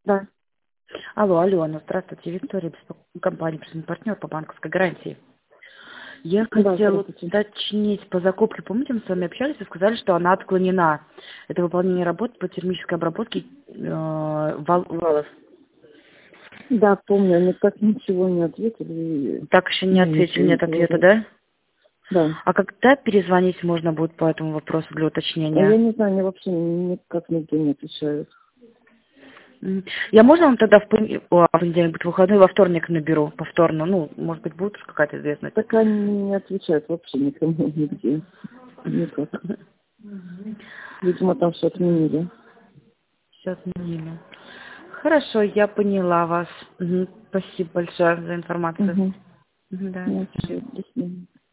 Да. Алло, Алена, здравствуйте, Виктория, компания партнер по банковской гарантии. Я Да, хотела здравствуйте. уточнить по закупке. Помните, мы с вами общались и сказали, что она отклонена. Это выполнение работ по термической обработке валов. Да, помню, они так ничего не ответили. И Так еще не мне ответили, ничего не нет ответа, говорят. да? Да. А когда перезвонить можно будет по этому вопросу для А я уточнения? не знаю, они вообще никак нигде не отвечают. Я можно вам тогда в понедельник будет выходной, во вторник наберу повторно? Ну, может быть, будет уж какая-то известность. Так они не отвечают вообще никому нигде. Никак. Видимо, там все отменили. Все отменили. Хорошо, я поняла вас. Мгм. Спасибо большое за информацию. Угу. Мгм, да, до Ну, свидания. все, до свидания.